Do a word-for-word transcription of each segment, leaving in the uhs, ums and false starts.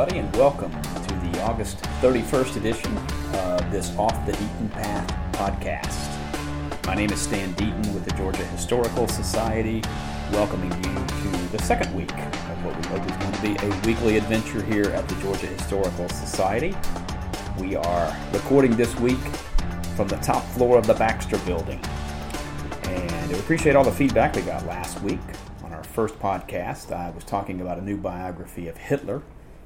everybody, and welcome to the August thirty-first edition of this Off the Deaton Path podcast. My name is Stan Deaton with the Georgia Historical Society, welcoming you to the second week of what we hope is going to be a weekly adventure here at the Georgia Historical Society. We are recording this week from the top floor of the Baxter Building, and we appreciate all the feedback we got last week. On our first podcast, I was talking about a new biography of Hitler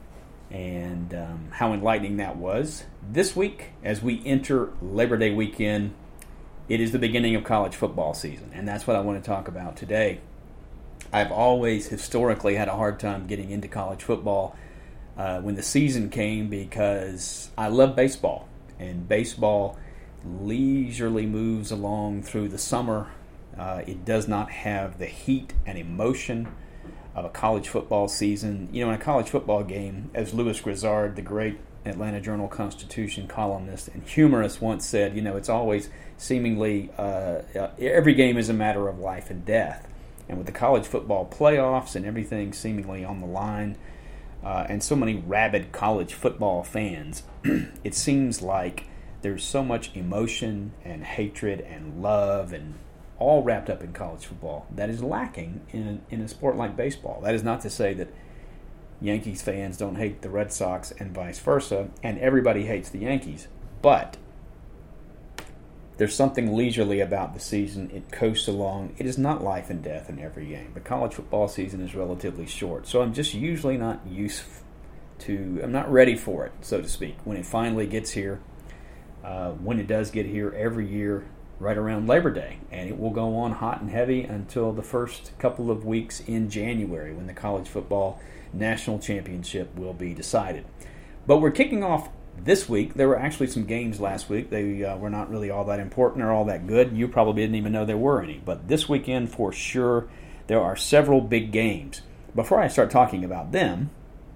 and um, how enlightening that was. This week, as we enter Labor Day weekend, it is the beginning of college football season, and that's what I want to talk about today. I've always historically had a hard time getting into college football uh, when the season came because I love baseball, and baseball leisurely moves along through the summer. Uh, it does not have the heat and emotion of a college football season. You know, in a college football game, as Louis Grizzard, the great Atlanta Journal-Constitution columnist and humorist, once said, you know, it's always seemingly, uh, every game is a matter of life and death. And with the college football playoffs and everything seemingly on the line, uh, and so many rabid college football fans, it seems like there's so much emotion and hatred and love and all wrapped up in college football that is lacking in in a sport like baseball. That is not to say that Yankees fans don't hate the Red Sox and vice versa, and everybody hates the Yankees. But there's something leisurely about the season. It coasts along. It is not life and death in every game. The college football season is relatively short, so I'm just usually not used to, I'm not ready for it, so to speak, when it finally gets here. Uh, when it does get here every year, right around Labor Day, and it will go on hot and heavy until the first couple of weeks in January when the college football national championship will be decided. But we're kicking off this week. There were actually some games last week. They uh, were not really all that important or all that good. You probably didn't even know there were any. But this weekend, for sure, there are several big games. Before I start talking about them,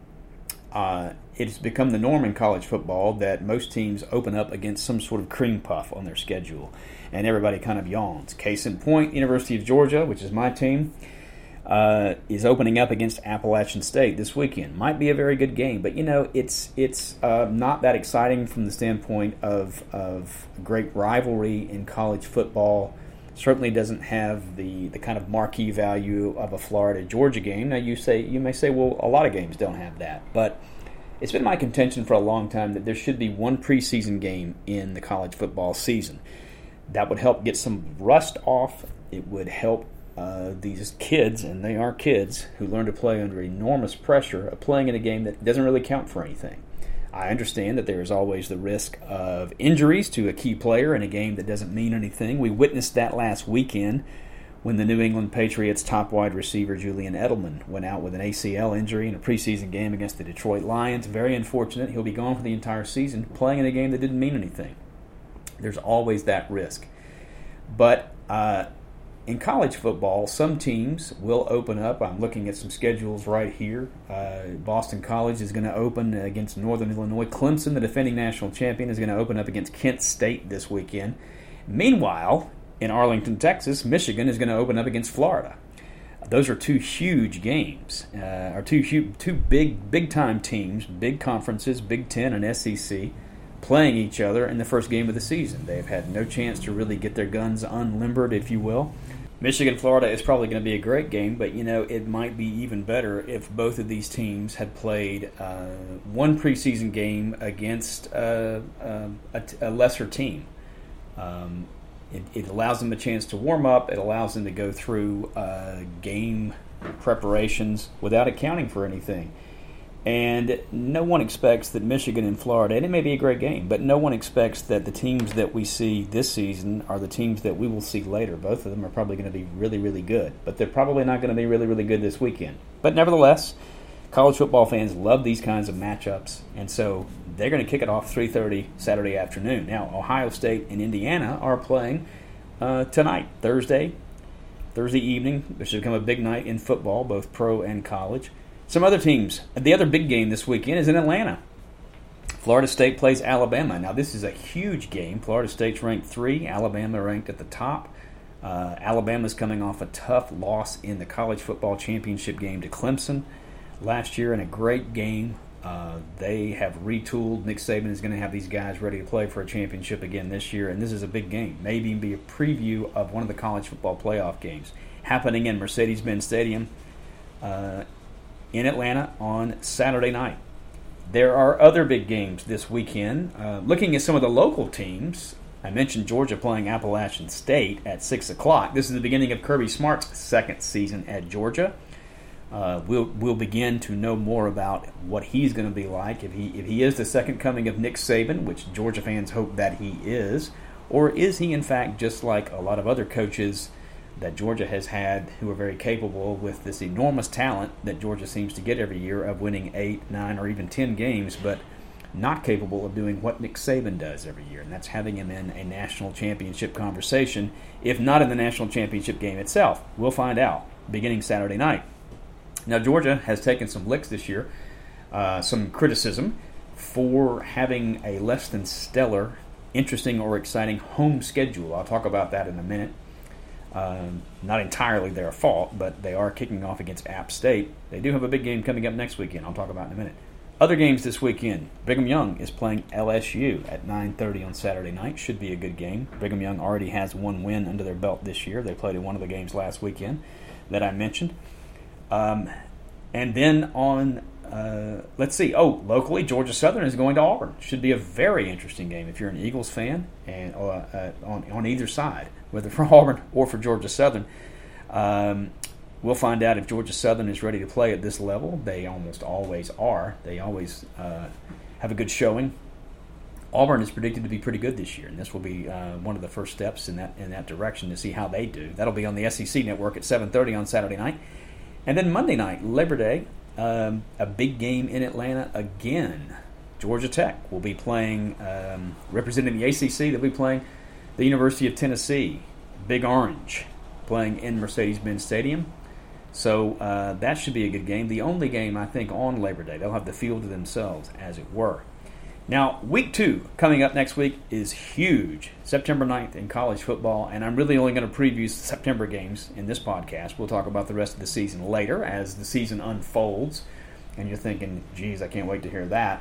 uh, it's become the norm in college football that most teams open up against some sort of cream puff on their schedule, and everybody kind of yawns. Case in point, University of Georgia, which is my team, uh, is opening up against Appalachian State this weekend. Might be a very good game, but you know, it's it's uh, not that exciting from the standpoint of of great rivalry in college football. Certainly doesn't have the, the kind of marquee value of a Florida-Georgia game. Now you say you may say, well, a lot of games don't have that, but it's been my contention for a long time that there should be one preseason game in the college football season. That would help get some rust off. It would help uh, these kids, and they are kids, who learn to play under enormous pressure of playing in a game that doesn't really count for anything. I understand that there is always the risk of injuries to a key player in a game that doesn't mean anything. We witnessed that last weekend when the New England Patriots' top wide receiver, Julian Edelman, went out with an A C L injury in a preseason game against the Detroit Lions. Very unfortunate. He'll be gone for the entire season, playing in a game that didn't mean anything. There's always that risk. But uh, in college football, some teams will open up. I'm looking at some schedules right here. Uh, Boston College is going to open against Northern Illinois. Clemson, the defending national champion, is going to open up against Kent State this weekend. Meanwhile, in Arlington, Texas, Michigan is going to open up against Florida. Those are two huge games, uh, or two huge, two big, big-time teams, big conferences, Big Ten and S E C, playing each other in the first game of the season. They've had no chance to really get their guns unlimbered, if you will. Michigan-Florida is probably going to be a great game, but, you know, it might be even better if both of these teams had played uh, one preseason game against uh, uh, a, a lesser team. Um, it, it allows them a chance to warm up. It allows them to go through uh, game preparations without accounting for anything. And no one expects that Michigan and Florida, and it may be a great game, but no one expects that the teams that we see this season are the teams that we will see later. Both of them are probably going to be really, really good, but they're probably not going to be really, really good this weekend. But nevertheless, college football fans love these kinds of matchups, and so they're going to kick it off three thirty Saturday afternoon. Now, Ohio State and Indiana are playing uh, tonight, Thursday, Thursday evening. This should become a big night in football, both pro and college. Some other teams. The other big game this weekend is in Atlanta. Florida State plays Alabama. Now, this is a huge game. Florida State's ranked three. Alabama ranked at the top. Uh, Alabama's coming off a tough loss in the college football championship game to Clemson last year in a great game. Uh, they have retooled. Nick Saban is going to have these guys ready to play for a championship again this year, and this is a big game. Maybe even be a preview of one of the college football playoff games happening in Mercedes-Benz Stadium uh, in Atlanta on Saturday night. There are other big games this weekend. Uh, looking at some of the local teams, I mentioned Georgia playing Appalachian State at six o'clock. This is the beginning of Kirby Smart's second season at Georgia. Uh, we'll we'll begin to know more about what he's going to be like, if he if he is the second coming of Nick Saban, which Georgia fans hope that he is, or is he in fact just like a lot of other coaches that Georgia has had who are very capable with this enormous talent that Georgia seems to get every year of winning eight, nine, or even ten games, but not capable of doing what Nick Saban does every year, and that's having him in a national championship conversation, if not in the national championship game itself. We'll find out beginning Saturday night. Now, Georgia has taken some licks this year, uh, some criticism for having a less than stellar, interesting, or exciting home schedule. I'll talk about that in a minute. Um, not entirely their fault, but they are kicking off against App State. They do have a big game coming up next weekend. I'll talk about in a minute. Other games this weekend. Brigham Young is playing L S U at nine thirty on Saturday night. Should be a good game. Brigham Young already has one win under their belt this year. They played in one of the games last weekend that I mentioned. Um, and then on, uh, let's see, oh, locally, Georgia Southern is going to Auburn. Should be a very interesting game if you're an Eagles fan and uh, uh, on, on either side, whether for Auburn or for Georgia Southern. Um, we'll find out if Georgia Southern is ready to play at this level. They almost always are. They always uh, have a good showing. Auburn is predicted to be pretty good this year, and this will be uh, one of the first steps in that in that direction to see how they do. That'll be on the S E C Network at seven thirty on Saturday night. And then Monday night, Labor Day, um, a big game in Atlanta again. Georgia Tech will be playing, um, representing the A C C, they'll be playing the University of Tennessee, Big Orange, playing in Mercedes-Benz Stadium. So uh, that should be a good game. The only game, I think, on Labor Day. They'll have the field to themselves, as it were. Now, week two, coming up next week, is huge. September ninth in college football, and I'm really only going to preview September games in this podcast. We'll talk about the rest of the season later as the season unfolds, and you're thinking, geez, I can't wait to hear that.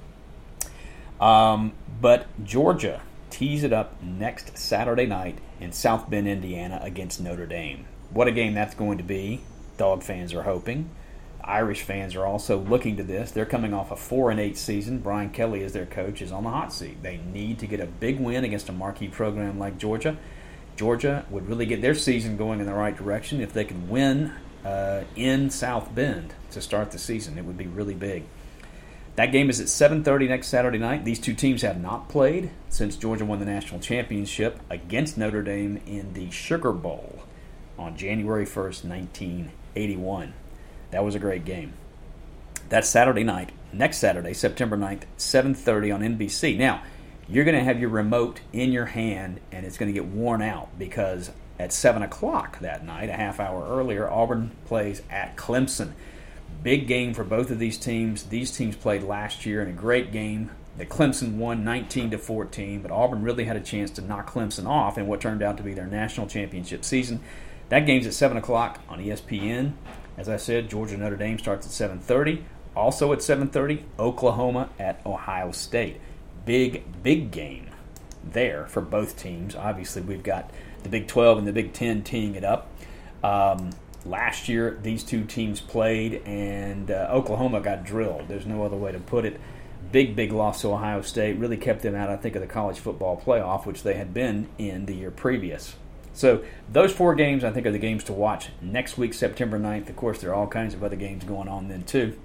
Um, but Georgia tees it up next Saturday night in South Bend, Indiana, against Notre Dame. What a game that's going to be, Dog fans are hoping. Irish fans are also looking to this. They're coming off a four and eight season. Brian Kelly, as their coach, is on the hot seat. They need to get a big win against a marquee program like Georgia. Georgia would really get their season going in the right direction if they could win uh, in South Bend to start the season. It would be really big. That game is at seven thirty next Saturday night. These two teams have not played since Georgia won the national championship against Notre Dame in the Sugar Bowl on January first, nineteen eighty-one. That was a great game. That's Saturday night. Next Saturday, September ninth, seven thirty on N B C. Now, you're going to have your remote in your hand, and it's going to get worn out because at seven o'clock that night, a half hour earlier, Auburn plays at Clemson. Big game for both of these teams. These teams played last year in a great game. The Clemson won nineteen to fourteen, but Auburn really had a chance to knock Clemson off in what turned out to be their national championship season. That game's at seven o'clock on E S P N. As I said, Georgia-Notre Dame starts at seven thirty. Also at seven thirty, Oklahoma at Ohio State. Big, big game there for both teams. Obviously, we've got the Big twelve and the Big ten teeing it up. Um, last year, these two teams played, and uh, Oklahoma got drilled. There's no other way to put it. Big, big loss to Ohio State. Really kept them out, I think, of the college football playoff, which they had been in the year previous. So those four games, I think, are the games to watch next week, September ninth. Of course, there are all kinds of other games going on then, too.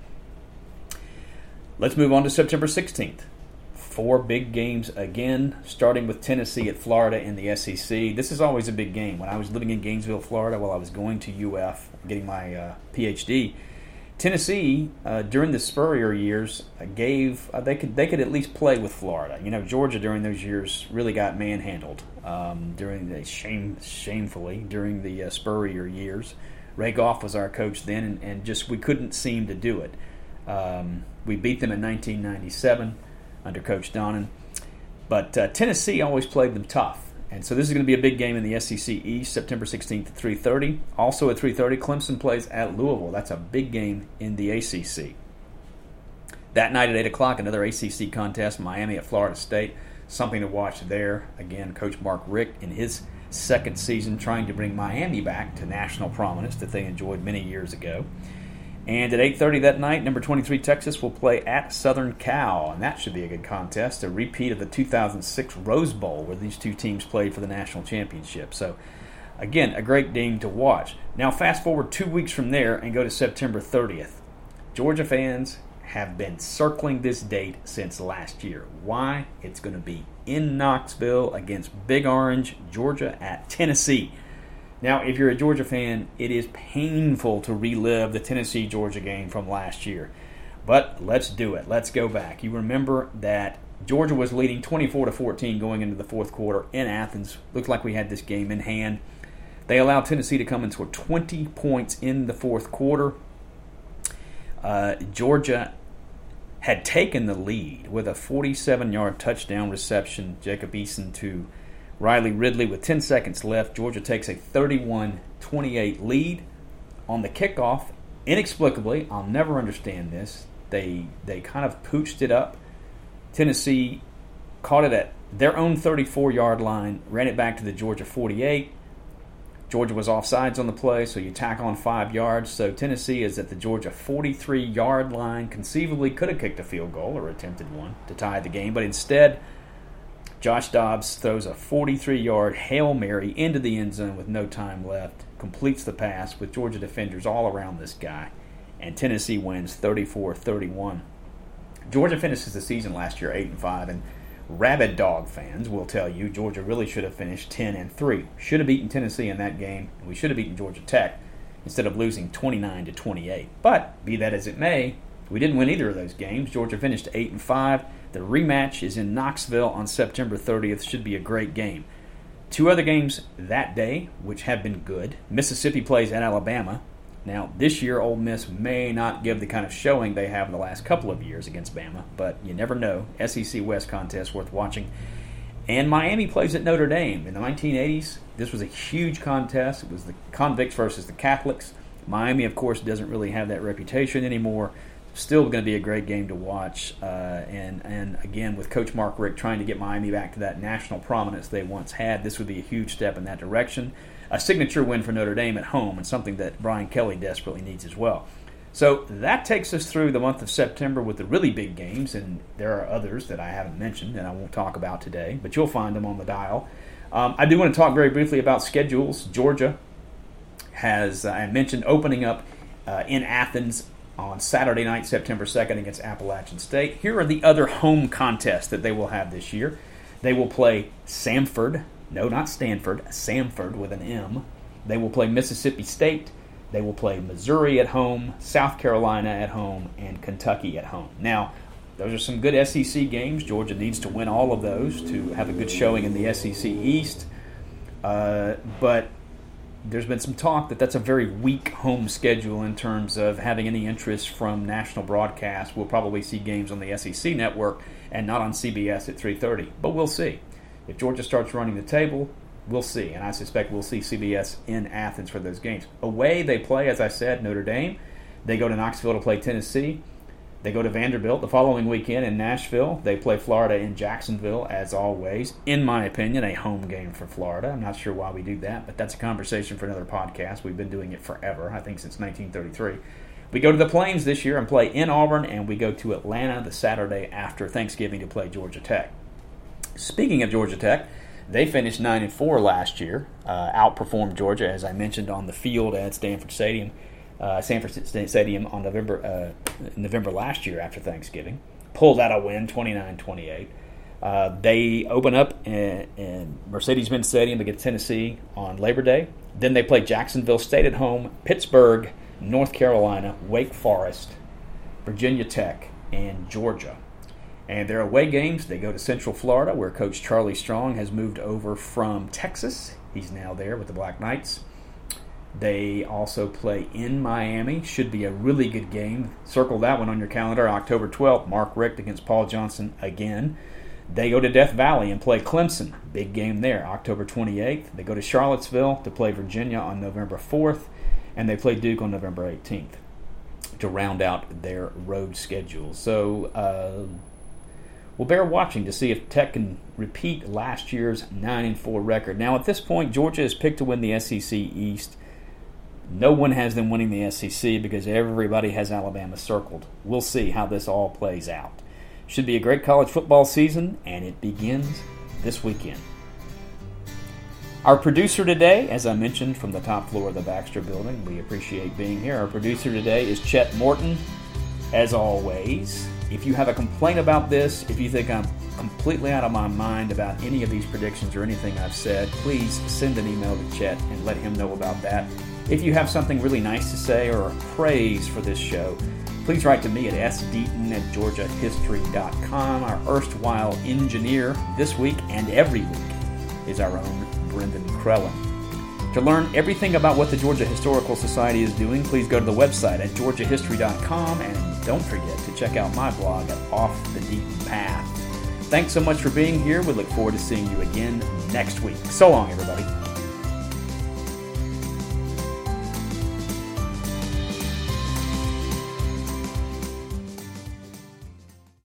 Let's move on to September sixteenth. Four big games again, starting with Tennessee at Florida in the S E C. This is always a big game. When I was living in Gainesville, Florida, while I was going to U F, getting my uh, P H D, Tennessee, uh, during the Spurrier years, uh, gave uh, they could they could at least play with Florida. You know, Georgia during those years really got manhandled um, during the shame shamefully during the uh, Spurrier years. Ray Goff was our coach then, and, and just we couldn't seem to do it. Um, we beat them in nineteen ninety-seven under Coach Donnan, but uh, Tennessee always played them tough. And so this is going to be a big game in the S E C East, September sixteenth at three thirty. Also at three thirty, Clemson plays at Louisville. That's a big game in the A C C. That night at eight o'clock, another A C C contest, Miami at Florida State. Something to watch there. Again, Coach Mark Richt in his second season trying to bring Miami back to national prominence that they enjoyed many years ago. And at eight thirty that night, number twenty-three Texas will play at Southern Cal, and that should be a good contest, a repeat of the two thousand six Rose Bowl where these two teams played for the national championship. So, again, a great game to watch. Now, fast forward two weeks from there and go to September thirtieth. Georgia fans have been circling this date since last year. Why? It's going to be in Knoxville against Big Orange, Georgia at Tennessee. Now, if you're a Georgia fan, it is painful to relive the Tennessee-Georgia game from last year. But let's do it. Let's go back. You remember that Georgia was leading twenty-four to fourteen going into the fourth quarter in Athens. Looked like we had this game in hand. They allowed Tennessee to come and score twenty points in the fourth quarter. Uh, Georgia had taken the lead with a forty-seven-yard touchdown reception, Jacob Eason to Riley Ridley with ten seconds left. Georgia takes a thirty-one twenty-eight lead. On the kickoff, inexplicably, I'll never understand this, they they kind of pooched it up. Tennessee caught it at their own thirty-four-yard line, ran it back to the Georgia forty-eight. Georgia was offsides on the play, so you tack on five yards. So Tennessee is at the Georgia forty-three-yard line. Conceivably could have kicked a field goal or attempted one to tie the game, but instead, Josh Dobbs throws a forty-three-yard Hail Mary into the end zone with no time left, completes the pass with Georgia defenders all around this guy, and Tennessee wins thirty-four thirty-one. Georgia finishes the season last year eight and five, and rabid dog fans will tell you Georgia really should have finished ten and three. Should have beaten Tennessee in that game, and we should have beaten Georgia Tech instead of losing twenty-nine to twenty-eight. But be that as it may, we didn't win either of those games. Georgia finished eight and five. The rematch is in Knoxville on September thirtieth. Should be a great game. Two other games that day, which have been good. Mississippi plays at Alabama. Now, this year, Ole Miss may not give the kind of showing they have in the last couple of years against Bama, but you never know. S E C West contest worth watching. And Miami plays at Notre Dame. In the nineteen eighties, this was a huge contest. It was the convicts versus the Catholics. Miami, of course, doesn't really have that reputation anymore. Still going to be a great game to watch. Uh, and, and again, with Coach Mark Richt trying to get Miami back to that national prominence they once had, this would be a huge step in that direction. A signature win for Notre Dame at home, and something that Brian Kelly desperately needs as well. So that takes us through the month of September with the really big games, and there are others that I haven't mentioned and I won't talk about today, but you'll find them on the dial. Um, I do want to talk very briefly about schedules. Georgia has, uh, I mentioned, opening up uh, in Athens on Saturday night, September second, against Appalachian State. Here are the other home contests that they will have this year. They will play Samford. No, not Stanford. Samford with an M. They will play Mississippi State. They will play Missouri at home, South Carolina at home, and Kentucky at home. Now, those are some good S E C games. Georgia needs to win all of those to have a good showing in the S E C East. Uh, but there's been some talk that that's a very weak home schedule in terms of having any interest from national broadcast. We'll probably see games on the S E C network and not on C B S at three thirty. But we'll see. If Georgia starts running the table, we'll see. And I suspect we'll see C B S in Athens for those games. Away, they play, as I said, Notre Dame. They go to Knoxville to play Tennessee. They go to Vanderbilt the following weekend in Nashville. They play Florida in Jacksonville, as always. In my opinion, a home game for Florida. I'm not sure why we do that, but that's a conversation for another podcast. We've been doing it forever, I think since nineteen thirty-three. We go to the Plains this year and play in Auburn, and we go to Atlanta the Saturday after Thanksgiving to play Georgia Tech. Speaking of Georgia Tech, they finished nine and four last year, uh, outperformed Georgia, as I mentioned, on the field at Stanford Stadium, uh, Sanford Stadium on November uh, November last year after Thanksgiving. Pulled out a win, twenty-nine twenty-eight. Uh, they open up in, in Mercedes-Benz Stadium against Tennessee on Labor Day. Then they play Jacksonville State at home, Pittsburgh, North Carolina, Wake Forest, Virginia Tech, and Georgia. And their away games, they go to Central Florida, where Coach Charlie Strong has moved over from Texas. He's now there with the Black Knights. They also play in Miami. Should be a really good game. Circle that one on your calendar. October twelfth, Mark Richt against Paul Johnson again. They go to Death Valley and play Clemson. Big game there, October twenty-eighth. They go to Charlottesville to play Virginia on November fourth. And they play Duke on November eighteenth. to round out their road schedule. So uh, we'll bear watching to see if Tech can repeat last year's nine and four record. Now, at this point, Georgia is picked to win the S E C East. No one has them winning the S E C because everybody has Alabama circled. We'll see how this all plays out. Should be a great college football season, and it begins this weekend. Our producer today, as I mentioned, from the top floor of the Baxter Building, we appreciate being here. Our producer today is Chet Morton. As always, if you have a complaint about this, if you think I'm completely out of my mind about any of these predictions or anything I've said, please send an email to Chet and let him know about that. If you have something really nice to say or a praise for this show, please write to me at s deaton at georgia history dot com. Our erstwhile engineer this week and every week is our own Brendan Crellin. To learn everything about what the Georgia Historical Society is doing, please go to the website at georgia history dot com, and don't forget to check out my blog at Off the Deaton Path. Thanks so much for being here. We look forward to seeing you again next week. So long, everybody.